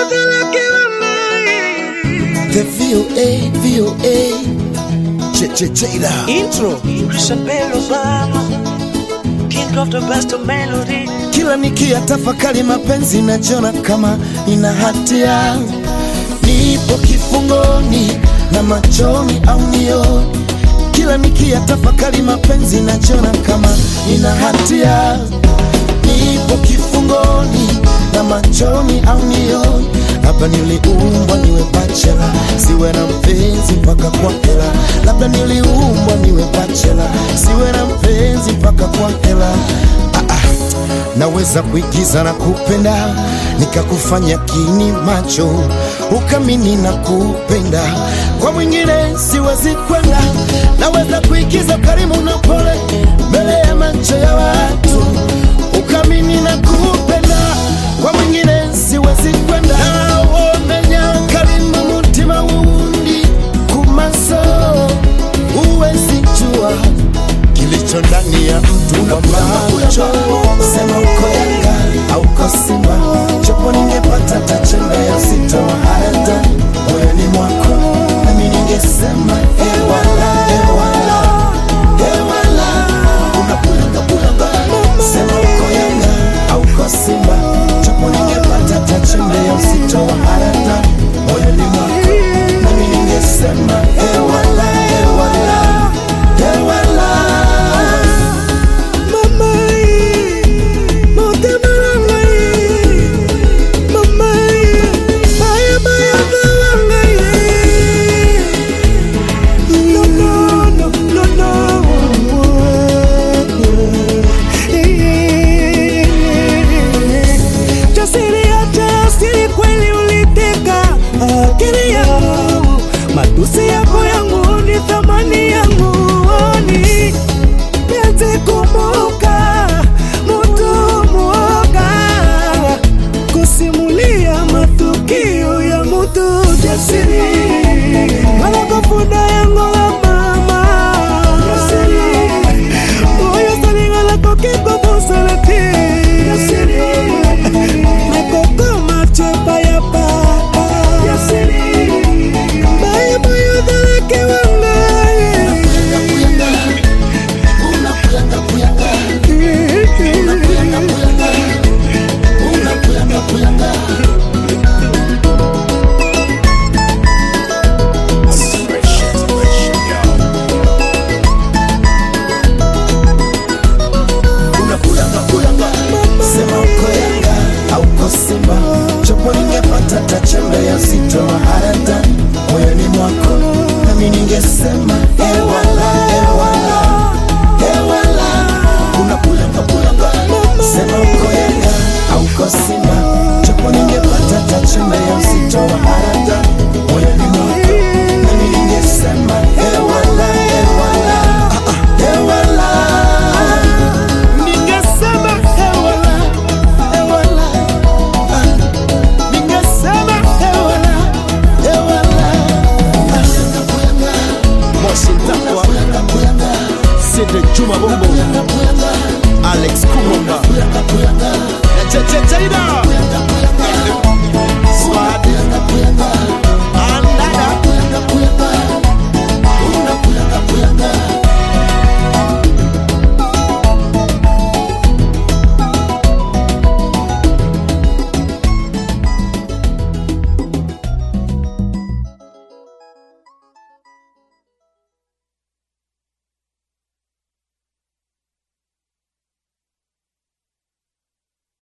The VOA Jada intro Isabel Obama King of the best melody. Kila nikiyatafakari mapenzi najiona kama nina hatia, nipo kifungoni na machoni au nioni. Kila nikiyatafakari mapenzi najiona kama nina hatia, nipo kifungoni na machoni au nioni. Labda niliumbwa niwe bachelor, siwe na mpenzi mpaka kwa hela. Labda niliumbwa niwe bachelor, siwe na mpenzi mpaka kwa hela. Naweza kuigiza na kupenda, nikakufanya kini macho, ukamini na kupenda. Kwa mwingine siwezi kwenda. Naweza kuigiza karimu na pole, mbele ya macho ya watu, ukamini na kupenda. Kwa mwingine siwezi kwenda. Omenya karimu mutima wundi kumaso, uwezi jua kilicho ndani ya mtu wa macho. Sema uko Yanga au uko Simba, chopo ningepata tachembe ya sita wa hada moyoni mwako, nami ningesema ewala, ewala, ewala. Unapulanga. Sema uko Yanga au uko Simba, chopo ningepata tachembe ya sita wa hada moyoni mwako, nami ningesema